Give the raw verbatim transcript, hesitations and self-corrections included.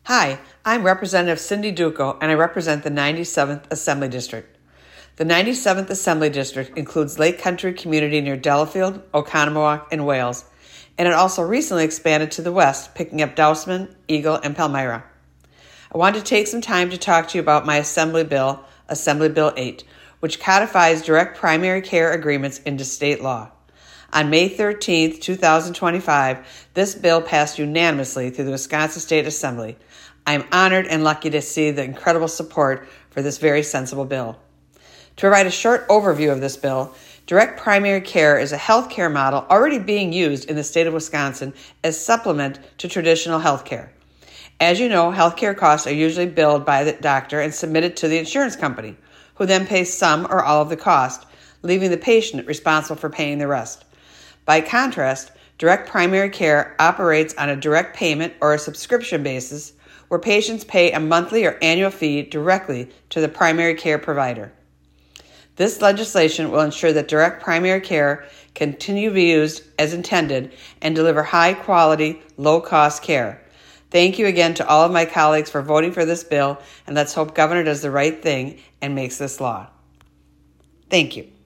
Hi, I'm Representative Cindy Duco, and I represent the ninety-seventh Assembly District. The ninety-seventh Assembly District includes Lake Country community near Delafield, Oconomowoc, and Wales, and it also recently expanded to the west, picking up Dousman, Eagle, and Palmyra. I want to take some time to talk to you about my Assembly Bill, Assembly Bill eight, which codifies direct primary care agreements into state law. On May thirteenth, twenty twenty-five, this bill passed unanimously through the Wisconsin State Assembly. I am honored and lucky to see the incredible support for this very sensible bill. To provide a short overview of this bill, direct primary care is a health care model already being used in the state of Wisconsin as supplement to traditional health care. As you know, health care costs are usually billed by the doctor and submitted to the insurance company, who then pays some or all of the cost, leaving the patient responsible for paying the rest. By contrast, direct primary care operates on a direct payment or a subscription basis where patients pay a monthly or annual fee directly to the primary care provider. This legislation will ensure that direct primary care continue to be used as intended and deliver high-quality, low-cost care. Thank you again to all of my colleagues for voting for this bill, and let's hope Governor does the right thing and makes this law. Thank you.